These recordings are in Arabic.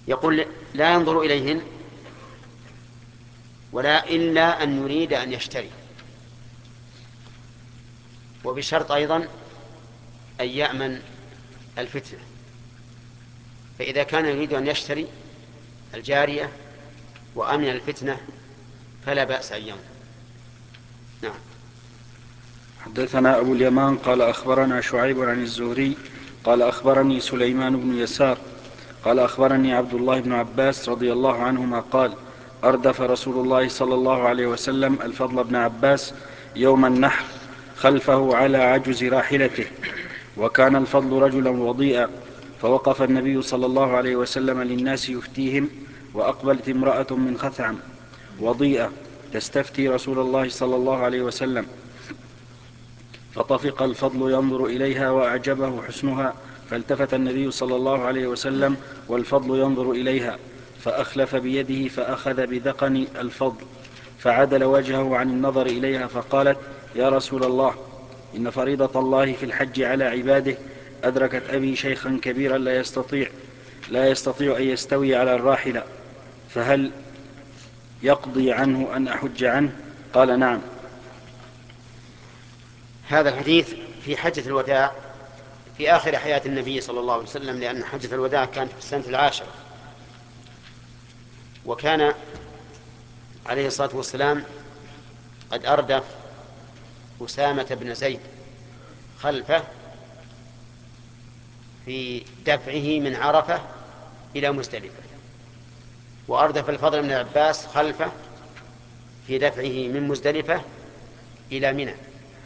يقول لا ينظر إليهن ولا إلا أن يريد أن يشتري، وبشرط أيضا أن يأمن الفتنة. فإذا كان يريد أن يشتري الجارية وأمن الفتنة فلا بأس أن ينظر. نعم. حدثنا أبو اليمان قال أخبرنا شعيب عن الزهري قال أخبرني سليمان بن يسار قال أخبرني عبد الله بن عباس رضي الله عنهما قال أردف رسول الله صلى الله عليه وسلم الفضل بن عباس يوم النحر خلفه على عجز راحلته، وكان الفضل رجلا وضيئا، فوقف النبي صلى الله عليه وسلم للناس يفتيهم، وأقبلت امرأة من خثعم وضيئة تستفتي رسول الله صلى الله عليه وسلم، فطفق الفضل ينظر إليها وأعجبه حسنها، فالتفت النبي صلى الله عليه وسلم والفضل ينظر إليها، فأخلف بيده فأخذ بذقن الفضل فعدل وجهه عن النظر إليها، فقالت: يا رسول الله، إن فريضة الله في الحج على عباده أدركت أبي شيخا كبيرا لا يستطيع أن يستوي على الراحلة، فهل يقضي عنه أن أحج عنه؟ قال: نعم. هذا الحديث في حجة الوداع في آخر حياة النبي صلى الله عليه وسلم، لأن حجة الوداع كانت في السنة 10، وكان عليه الصلاة والسلام قد أردف أسامة بن زيد خلفه في دفعه من عرفة إلى مزدلفة، وأردف الفضل بن عباس خلفه في دفعه من مزدلفة إلى منى.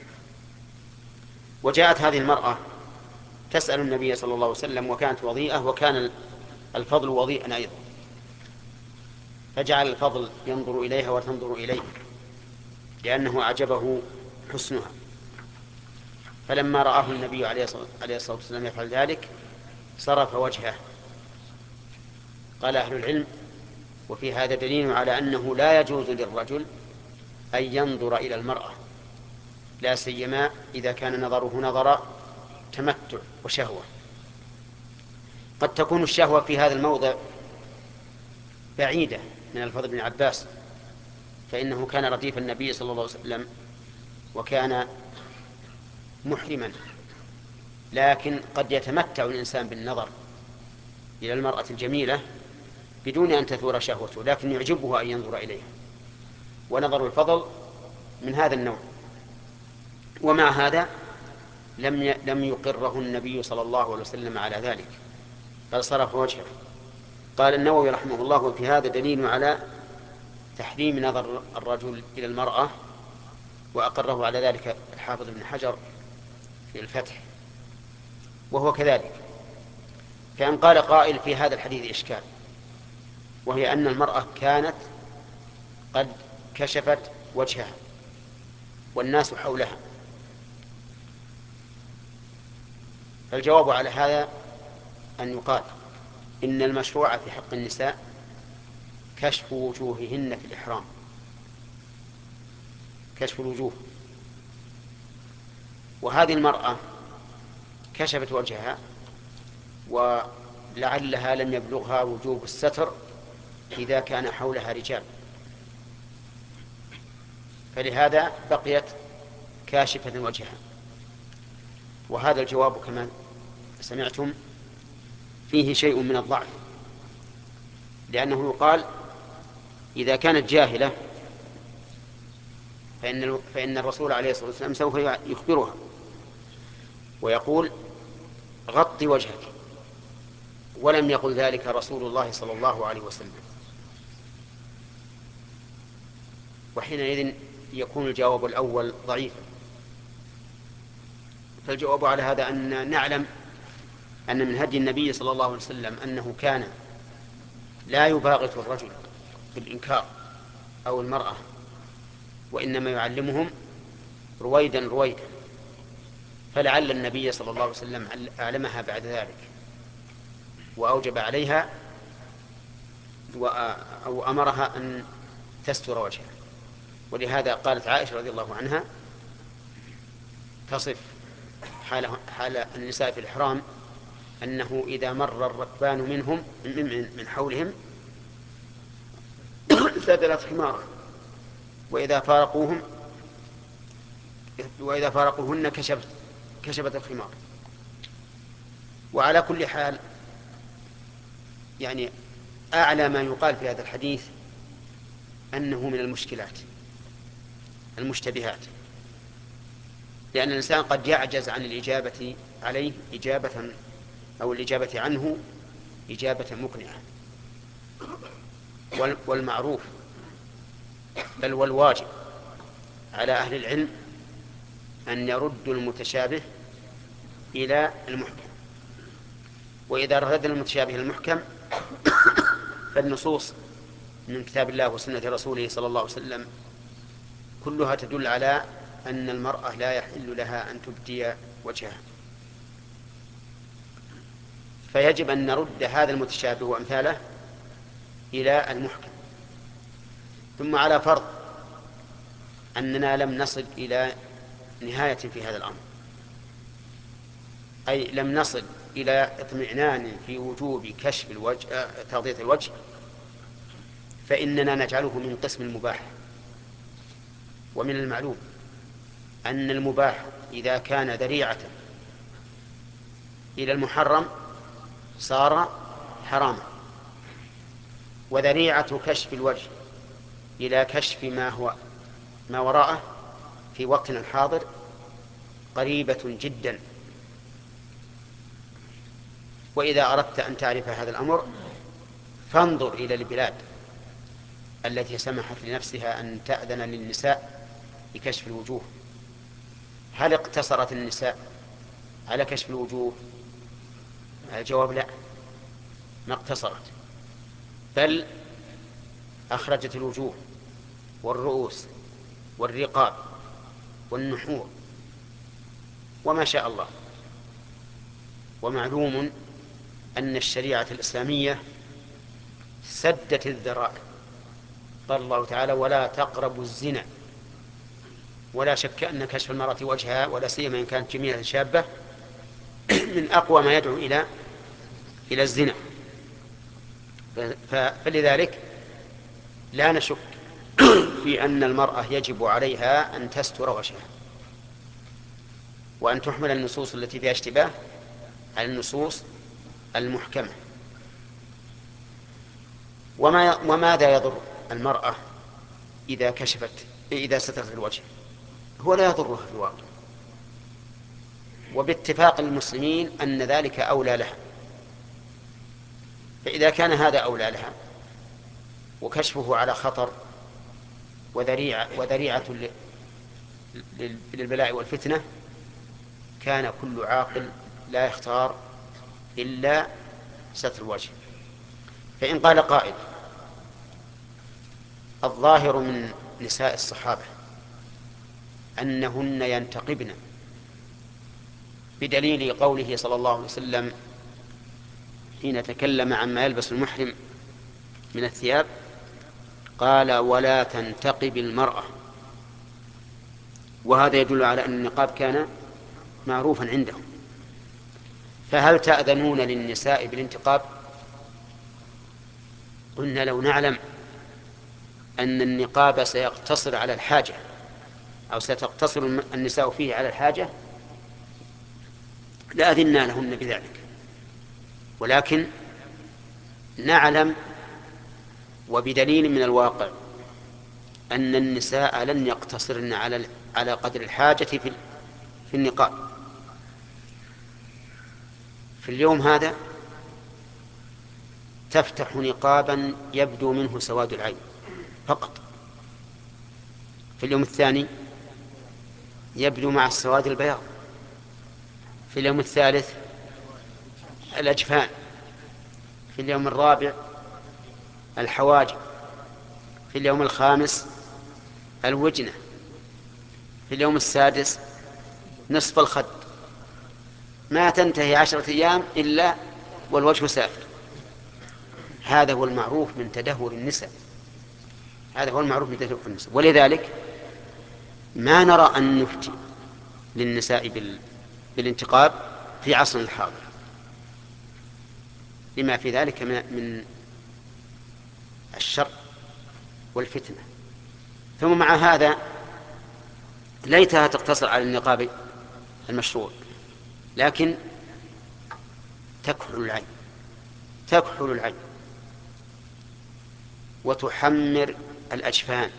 وجاءت هذه المرأة تسأل النبي صلى الله عليه وسلم، وكانت وضيئة، وكان الفضل وضيئا أيضا، فجعل الفضل ينظر إليها وتنظر إليه لأنه أعجبه حسنها. فلما رآه النبي عليه الصلاة والسلام يفعل ذلك صرف وجهه. قال أهل العلم: وفي هذا دليل على أنه لا يجوز للرجل أن ينظر إلى المرأة، لا سيما إذا كان نظره نظر تمتع وشهوة. قد تكون الشهوة في هذا الموضع بعيدة من الفضل بن عباس، فإنه كان رديف النبي صلى الله عليه وسلم وكان محرما، لكن قد يتمتع الإنسان بالنظر إلى المرأة الجميلة بدون أن تثور شهوته، لكن يعجبه أن ينظر إليها، ونظر الفضل من هذا النوع. ومع هذا لم يقره النبي صلى الله عليه وسلم على ذلك، بل صرف وجهه. قال النووي رحمه الله: وفي هذا دليل على تحريم نظر الرجل إلى المرأة، وأقره على ذلك الحافظ ابن حجر في الفتح. وهو كذلك. فإن قال قائل: في هذا الحديث إشكال، وهي أن المرأة كانت قد كشفت وجهها والناس حولها، فالجواب على هذا أن يقال: إن المشروع في حق النساء كشف وجوههن في الإحرام، كشف الوجوه، وهذه المرأة كشفت وجهها ولعلها لم يبلغها وجوب الستر إذا كان حولها رجال، فلهذا بقيت كاشفة وجهها. وهذا الجواب كما سمعتم فيه شيء من الضعف، لأنه يقال: إذا كانت جاهلة فإن الرسول عليه الصلاة والسلام سوف يخبرها ويقول: غطي وجهك، ولم يقل ذلك رسول الله صلى الله عليه وسلم. وحينئذ يكون الجواب الأول ضعيفا. فالجواب على هذا أن نعلم أن من هدي النبي صلى الله عليه وسلم أنه كان لا يباغت الرجل بالإنكار أو المرأة، وإنما يعلمهم رويدا رويدا، فلعل النبي صلى الله عليه وسلم أعلمها بعد ذلك وأوجب عليها أو أمرها أن تستر وجهها. ولهذا قالت عائشة رضي الله عنها تصف حال النساء في الإحرام أنه إذا مر الركبان منهم من حولهم سدلت حماره، وإذا فارقوهن كشفت الخمار. وعلى كل حال يعني أعلى ما يقال في هذا الحديث أنه من المشكلات المشتبهات، لأن الإنسان قد يعجز عن الإجابة عليه الإجابة عنه إجابة مقنعة. والمعروف بل والواجب على أهل العلم أن يردوا المتشابه إلى المحكم. وإذا ردنا المتشابه إلى المحكم فالنصوص من كتاب الله وسنة رسوله صلى الله عليه وسلم كلها تدل على أن المرأة لا يحل لها أن تبدي وجهها، فيجب أن نرد هذا المتشابه وأمثاله إلى المحكم. ثم على فرض أننا لم نصل إلى نهاية في هذا الأمر، أي لم نصل إلى اطمئنان في وجوب كشف تغطية الوجه، فإننا نجعله من قسم المباح. ومن المعلوم أن المباح إذا كان ذريعة إلى المحرم صار حراما، وذريعة كشف الوجه إلى كشف ما وراءه في وقتنا الحاضر قريبة جدا. وإذا أردت أن تعرف هذا الأمر فانظر إلى البلاد التي سمحت لنفسها أن تأذن للنساء بكشف الوجوه. هل اقتصرت النساء على كشف الوجوه؟ الجواب لا، ما اقتصرت، بل أخرجت الوجوه والرؤوس والرقاب والنحور وما شاء الله. ومعلوم أن الشريعة الإسلامية سدت الذرائع. قال الله تعالى: ولا تقربوا الزنا. ولا شك أن كشف المرأة وجهها ولا سيما إن كانت جميلة شابة من أقوى ما يدعو إلى الزنا. فلذلك لا نشك في أن المرأة يجب عليها أن تستر وجهها، وأن تحمل النصوص التي فيها اشتباه على النصوص المحكمة. وماذا يضر المرأة إذا سترت الوجه؟ هو لا يضرها في الواقع، وباتفاق المسلمين أن ذلك أولى لها. فإذا كان هذا أولى لها وكشفه على خطر وذريعة للبلاء والفتنة، كان كل عاقل لا يختار إلا ستر الوجه. فإن قال قائل: الظاهر من نساء الصحابة أنهن ينتقبن بدليل قوله صلى الله عليه وسلم حين تكلم عما يلبس المحرم من الثياب قال: ولا تنتقب المرأة. وهذا يدل على أن النقاب كان معروفا عندهم. فهل تأذنون للنساء بالانتقاب؟ قلنا: لو نعلم أن النقاب سيقتصر على الحاجة أو ستقتصر النساء فيه على الحاجة لأذنا لهن بذلك، ولكن نعلم وبدليل من الواقع أن النساء لن يقتصرن على قدر الحاجة في النقاب. في اليوم هذا تفتح نقابا يبدو منه سواد العين فقط، في اليوم الثاني يبدو مع السواد البياض، في اليوم الثالث الأجفان، في اليوم الرابع الحواجب، في اليوم الخامس الوجنة، في اليوم السادس نصف الخد. ما تنتهي 10 أيام إلا والوجه سافر. هذا هو المعروف من تدهور النساء، ولذلك ما نرى أن نفتي للنساء بالانتقاب في عصرنا الحاضر، لما في ذلك من الشر والفتنة. ثم مع هذا ليتها تقتصر على النقاب المشروع، لكن تكحل العين وتحمر الأجفان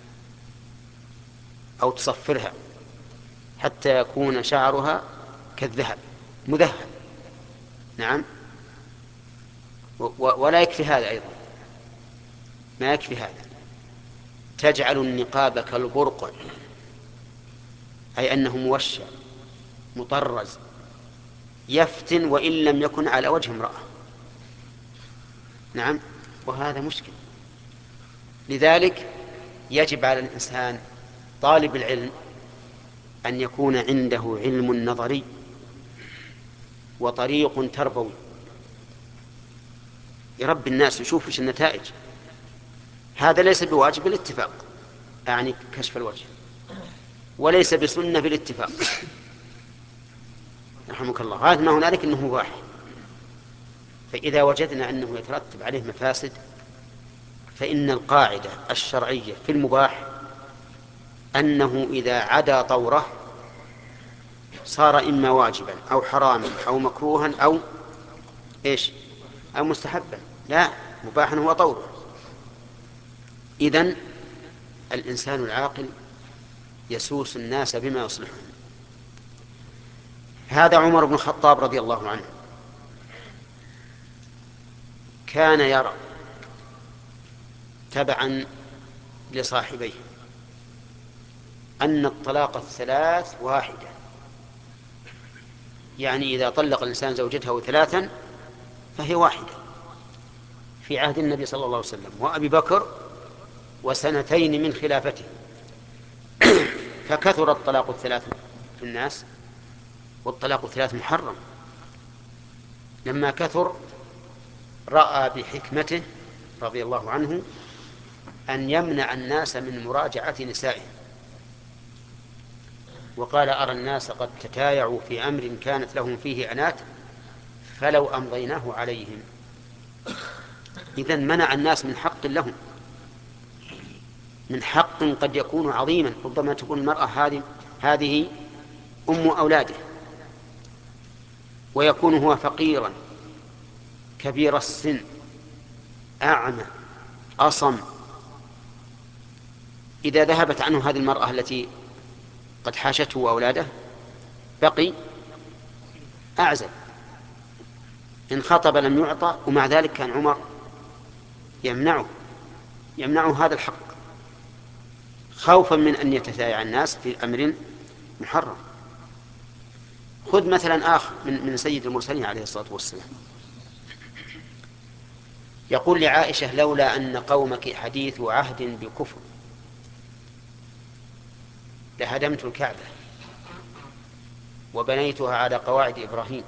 أو تصفرها حتى يكون شعرها كالذهب مذهب. نعم. ولا يكفي هذا أيضا، ما يكفي هذا، تجعل النقاب كالبرقع، أي أنه موشع مطرز يفتن وإن لم يكن على وجه امرأة. نعم. وهذا مشكل. لذلك يجب على الإنسان طالب العلم أن يكون عنده علم نظري وطريق تربوي يربي الناس يشوف ايش النتائج. هذا ليس بواجب بالاتفاق، يعني كشف الوجه، وليس بسنة بالاتفاق رحمك الله. غاية ما هنالك أنه مباح. فإذا وجدنا أنه يترتب عليه مفاسد، فإن القاعدة الشرعية في المباح أنه إذا عدا طوره صار إما واجبا أو حراما أو مكروها أو إيش أو مستحبا. لا، مباحا هو طوره. إذن الإنسان العاقل يسوس الناس بما يصلحهم. هذا عمر بن الخطاب رضي الله عنه كان يرى تبعا لصاحبيه أن الطلاق الثلاث واحدة، يعني إذا طلق الإنسان زوجته ثلاثا فهي واحدة، في عهد النبي صلى الله عليه وسلم وأبي بكر وسنتين من خلافته. فكثر الطلاق الثلاث في الناس، والطلاق الثلاث محرم. لما كثر رأى بحكمته رضي الله عنه أن يمنع الناس من مراجعة نسائهم، وقال: أرى الناس قد تتايعوا في أمر كانت لهم فيه عنات فلو أمضيناه عليهم. إذن منع الناس من حق لهم، من حق قد يكون عظيما. ربما تكون المرأة هذه أم أولاده، ويكون هو فقيرا كبير السن أعمى أصم. إذا ذهبت عنه هذه المرأة التي قد حاشته أولاده بقي أعزل، إن خطب لم يعطى. ومع ذلك كان عمر يمنعه هذا الحق خوفا من أن يتثايع الناس في أمر محرم. خذ مثلا آخر من سيد المرسلين عليه الصلاة والسلام، يقول لعائشة: لولا أن قومك حديث عهد بكفر لهدمت الكعبة وبنيتها على قواعد إبراهيم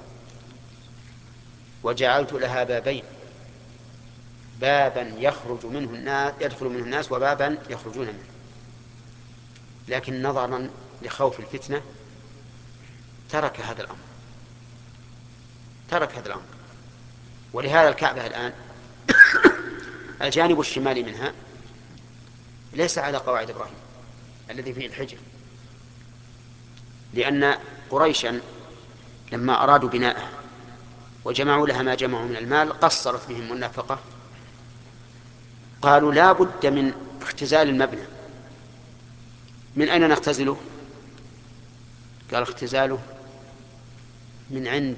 وجعلت لها بابين، بابا يدخل منه الناس وبابا يخرجون منه، لكن نظرا لخوف الفتنة ترك هذا الأمر. ولهذا الكعبة الآن الجانب الشمالي منها ليس على قواعد إبراهيم الذي فيه الحجر، لأن قريشا لما أرادوا بناءها وجمعوا لها ما جمعوا من المال قصرت بهم النفقة، قالوا: لا بد من اختزال المبنى. من أين نختزله؟ قال: اختزاله من عند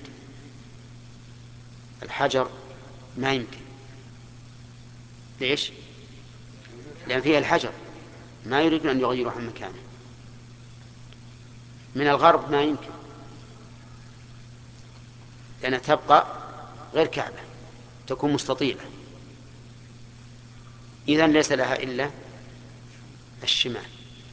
الحجر ما يمكن. ليش؟ لأن فيها الحجر، ما يريدون أن يغيروا عن مكانه. من الغرب ما يمكن، لأنها تبقى غير كعبة، تكون مستطيلة. إذن ليس لها إلا الشمال،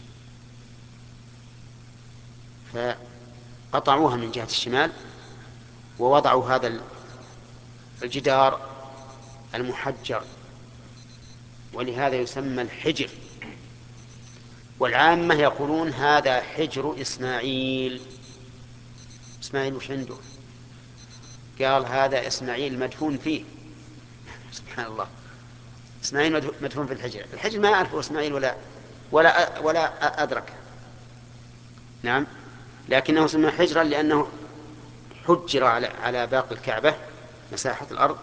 فقطعوها من جهة الشمال ووضعوا هذا الجدار المحجر، ولهذا يسمى الحجر. والعامة يقولون هذا حجر إسماعيل. إسماعيل وش عنده؟ قال هذا إسماعيل مدفون فيه. سبحان الله، إسماعيل مدفون في الحجر. الحجر ما يعرفه إسماعيل ولا أدرك. نعم، لكنه سمى حجرا لأنه حجر على باقي الكعبة مساحة الأرض.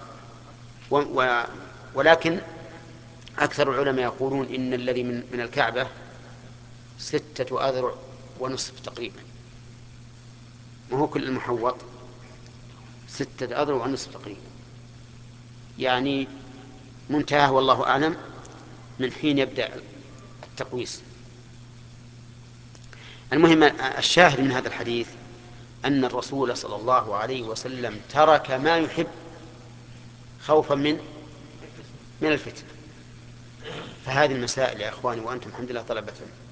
ولكن أكثر العلماء يقولون إن الذي من الكعبة 6 أذرع ونصف تقريبا، وهو كل المحوط 6 أذرع ونصف تقريبا، يعني منتهى والله أعلم من حين يبدأ التقويس. المهم الشاهد من هذا الحديث أن الرسول صلى الله عليه وسلم ترك ما يحب خوفا من الفتن. فهذه المسائل يا أخواني وأنتم الحمد لله طلبة،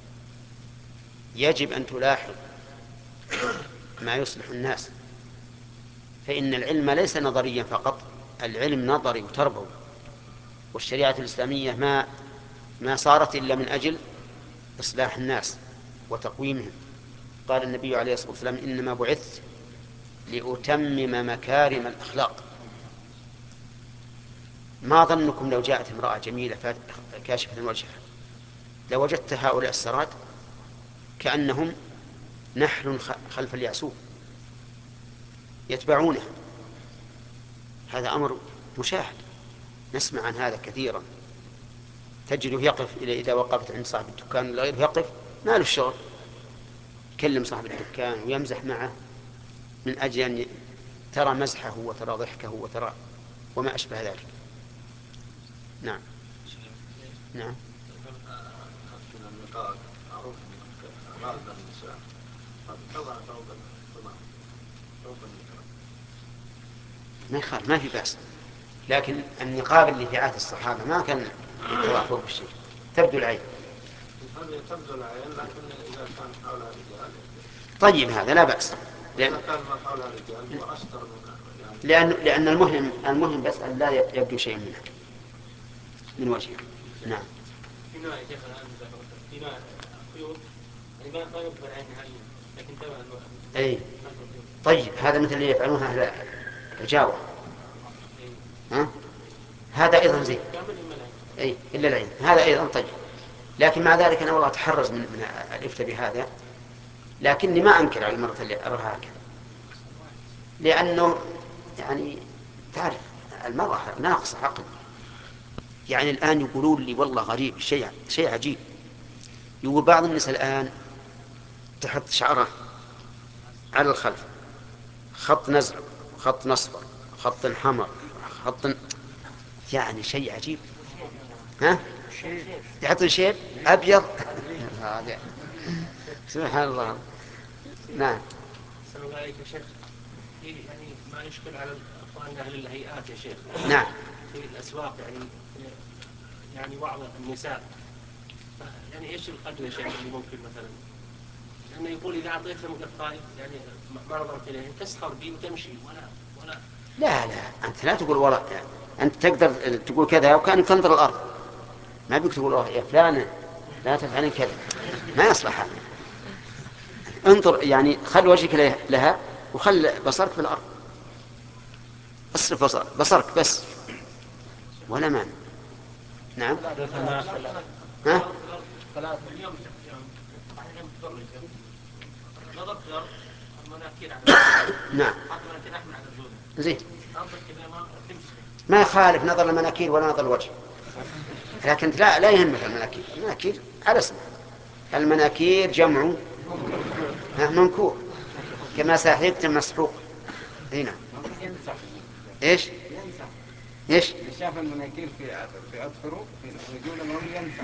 يجب أن تلاحظ ما يصلح الناس، فإن العلم ليس نظريا فقط، العلم نظري وتربوي. والشريعة الإسلامية ما صارت إلا من أجل إصلاح الناس وتقويمهم. قال النبي عليه الصلاة والسلام إنما بعثت لأتمم مكارم الأخلاق. ما ظنكم لو جاءت امرأة جميلة كاشفة الوجه لوجدت هؤلاء السراد كأنهم نحل خلف اليعسوب يتبعونه. هذا أمر مشاهد، نسمع عن هذا كثيرا. تجده يقف إذا وقفت عند صاحب الدكان غيره يقف ما له الشغل، يكلم صاحب الدكان ويمزح معه من أجل أن ترى مزحه وترى ضحكه وترى وما أشبه ذلك. نعم. نعم. ما يخالف، ما في بأس، لكن النقاب اللي في عهد الصحابة ما كان يضع فوق الشيء، تبدو العين. تبدو العين، لكن إذا كان حولها رجال طيب هذا لا بأس، لأن المهم بس أن لا يبدو شيء منها من وجهه. نعم. في نوع يا شيخ الآن في نوع خيوط يعني ما يبدو العين نهائيا، لكن تبع أي طيب هذا مثل اللي يفعلونها أهل الجاوة. ها؟ هذا أيضا زين. أي إلا العين هذا أيضا طيب، لكن مع ذلك أنا والله أتحرز من الإفتاء بهذا، لكني ما أنكر على المرة اللي أراها هكذا، لأنه يعني تعرف المرأة ناقصة عقل. يعني الآن يقولون لي والله غريب شيء عجيب، يقول بعض النساء الآن تحط شعره على الخلف خط نزرق خط نصفر خط حمر خط، يعني شيء عجيب. ها؟ يحط شيء أبيض. سبحان الله. نعم. السلام عليكم يا شيخ. يعني ما يشكل على اخواننا اهل الهيئات يا شيخ. نعم. في الاسواق يعني بعض النساء يعني ايش القدر يا شيخ اللي ممكن مثلا، لانه يقول اذا اعطيتهم قطايف يعني ما نظرت اليهم تسخر بي وتمشي ولا لا أنت لا تقول والله، يعني أنت تقدر تقول كذا وكانك تنظر الأرض، ما بيك تقول والله يا فلانة لا تفعلين كذا، ما يصلح هذا. انظر يعني خل وجهك لها وخل بصرك في الأرض، اصرف بصرك بس ولا مانع. نعم. ها؟ نعم. زين، ما يخالف نظر المناكير ولا نظر الوجه، لكن لا يهمك المناكير على اسمه. المناكير جمع منكور كما ساحقت مسحوق. هنا ايش شاف المناكير في أظفره في رجولهم ينفع.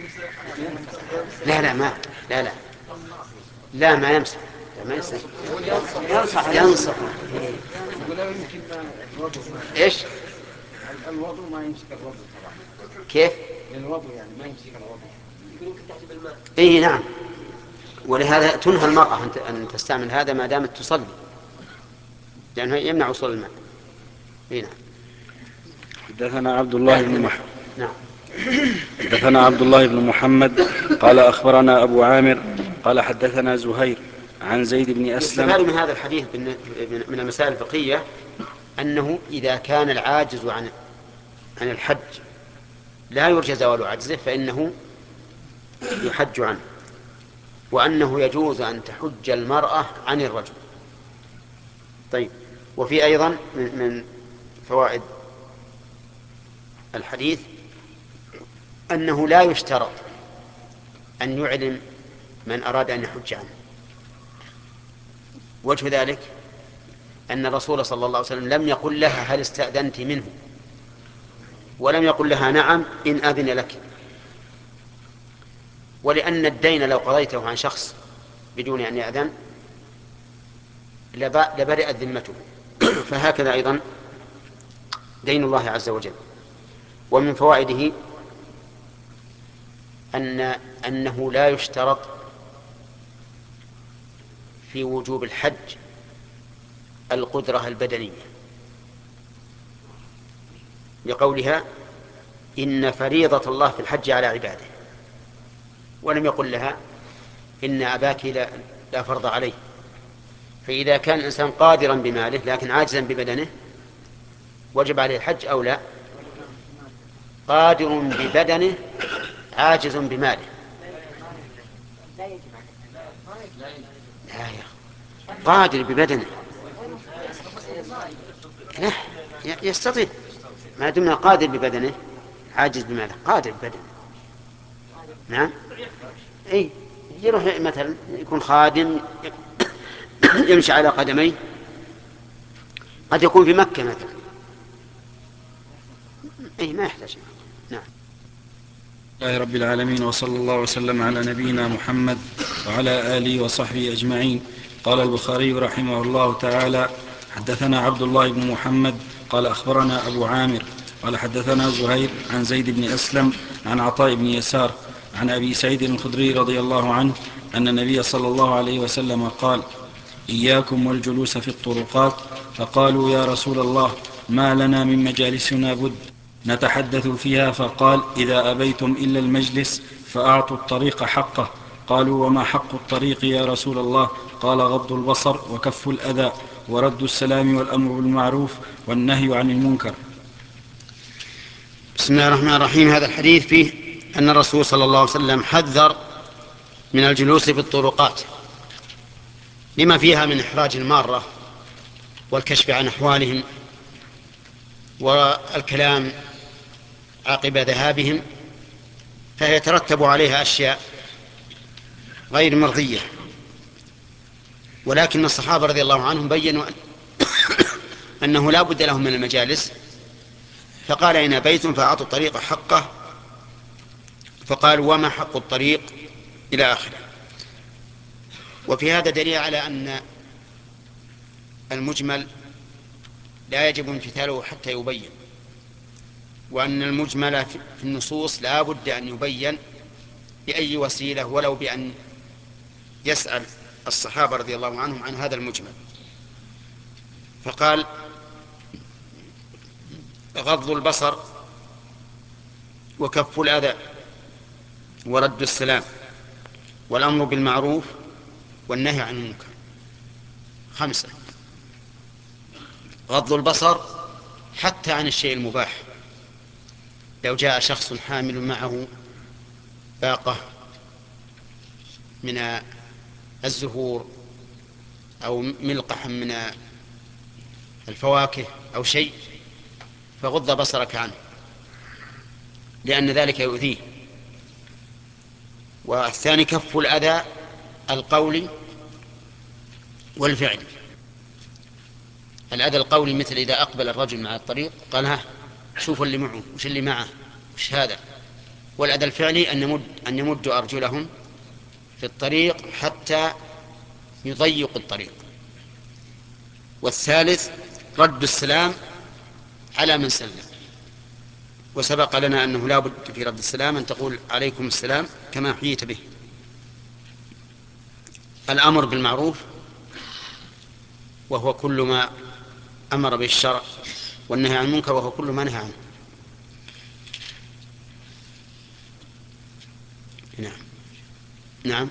لا ما يمسح، ما ينصح. يمكن الوضوء ايش الوضوء ما يمسك الوضوء طبعا. كيف الوضوء يعني ما يمسك الوضوء. يمكن تحت بالماء. ايه نعم، ولهذا تنهى المرأة أن تستعمل هذا ما دامت تصلي، لأنه يمنع وصول الماء. نعم. حدثنا عبد الله بن محمد. نعم. حدثنا عبد الله بن محمد قال أخبرنا أبو عامر قال حدثنا زهير عن زيد بن أسلم. يستفاد من هذا الحديث من المسائل الفقهية أنه إذا كان العاجز عن الحج لا يرجى زوال عجزه فإنه يحج عنه، وأنه يجوز أن تحج المرأة عن الرجل. طيب، وفي أيضا من فوائد الحديث أنه لا يشترط أن يعلم من أراد أن يحج عنه. وجه ذلك أن الرسول صلى الله عليه وسلم لم يقل لها هل استأذنت منه، ولم يقل لها نعم إن أذن لك، ولأن الدين لو قضيته عن شخص بدون أن يأذن لبرئت ذمته. فهكذا أيضا دين الله عز وجل. ومن فوائده أنه لا يشترط في وجوب الحج القدرة البدنية، لقولها إن فريضة الله في الحج على عباده، ولم يقل لها إن أباك لا فرض عليه. فإذا كان الإنسان قادرا بماله لكن عاجزا ببدنه وجب عليه الحج أو لا؟ قادر ببدنه عاجز بماله. لا يا قادر ببدنه، لا يستطيع ما دمنا قادر ببدنه عاجز بماله. قادر ببدنه، نعم. اي يروح مثلا يكون خادم يمشي على قدميه، قد يكون في مكة مثلا، اي ما يحتاج. نعم. الله رب العالمين، وصلى الله وسلم على نبينا محمد وعلى آله وصحبه أجمعين. قال البخاري رحمه الله تعالى: حدثنا عبد الله بن محمد قال أخبرنا أبو عامر قال حدثنا زهير عن زيد بن أسلم عن عطاء بن يسار عن أبي سعيد الخدري رضي الله عنه أن النبي صلى الله عليه وسلم قال: إياكم والجلوس في الطرقات. فقالوا: يا رسول الله، ما لنا من مجالسنا بد نتحدث فيها؟ فقال: إذا أبيتم إلا المجلس فأعطوا الطريق حقه. قالوا: وما حق الطريق يا رسول الله؟ قال: غض البصر وكف الأذى ورد السلام والأمر بالمعروف والنهي عن المنكر. بسم الله الرحمن الرحيم. هذا الحديث فيه أن الرسول صلى الله عليه وسلم حذر من الجلوس في الطرقات لما فيها من إحراج المارة والكشف عن أحوالهم والكلام عقب ذهابهم، فيترتب عليها أشياء غير مرضية. ولكن الصحابة رضي الله عنهم بيّنوا أنه لا بد لهم من المجالس، فقال: إن أبيتم فأعطوا الطريق حقه. فقالوا: وما حق الطريق؟ إلى آخره. وفي هذا دليل على أن المجمل لا يجب امتثاله حتى يبين، وأن المجمل في النصوص لا بد أن يبين بأي وسيلة ولو بأن يسأل الصحابة رضي الله عنهم عن هذا المجمل. فقال: غض البصر وكف الأذى ورد السلام والأمر بالمعروف والنهي عن المنكر. 5. غض البصر حتى عن الشيء المباح. لو جاء شخص حامل معه باقة من الزهور أو ملقح من الفواكه أو شيء، فغض بصرك عنه لأن ذلك يؤذيه. والثاني كف الأذى القولي والفعلي. الأذى القولي مثل إذا أقبل الرجل مع الطريق قال: ها شوفوا اللي معه، وش اللي معه، وش هذا. والأذى الفعلي أن يمدوا أرجلهم في الطريق حتى يضيق الطريق. والثالث رد السلام على من سلم. وسبق لنا أنه لا بد في رد السلام أن تقول: عليكم السلام كما حييت به. الأمر بالمعروف وهو كل ما أمر به الشرع، والنهي عن المنكر وهو كل ما نهى عنه. نعم. نعم.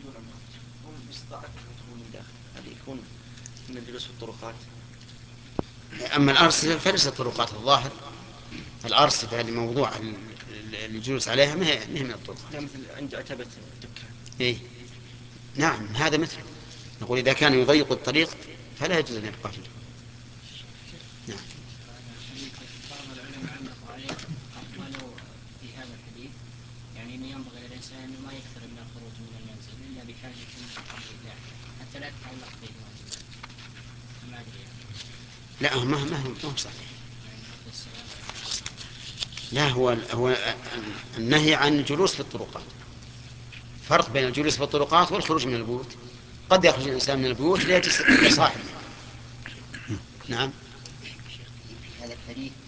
دون المخرج هم باستطاعتهم يدخلون من داخل، هذا يكون من الجلوس في الطرقات. أما الأرصفة فليست طرقات الظاهر، الأرصفة لموضوع الجلوس عليها ما هي من الطرق. لا مثل عند عتبة الدكان. إيه؟ نعم هذا مثله، نقول إذا كان يضيق الطريق فلا يجوز أن يبقى فيه. نعم. بعض العلماء علقوا عليه قالوا في هذا الحديث يعني أنه ينبغي للإنسان أنه ما يكثر من الخروج من المنزل إلا بحاجة قبل ذلك حتى لا تتعلق به واجبات. ما أدري يعني. لا ما هو صحيح. يعني رد السلام. لا هو النهي عن الجلوس في الطرقات، فرق بين الجلوس في الطرقات والخروج من البيوت. قد يخرج الإنسان من البيوت ليجلس عند صاحبه. نعم. هذا الحديث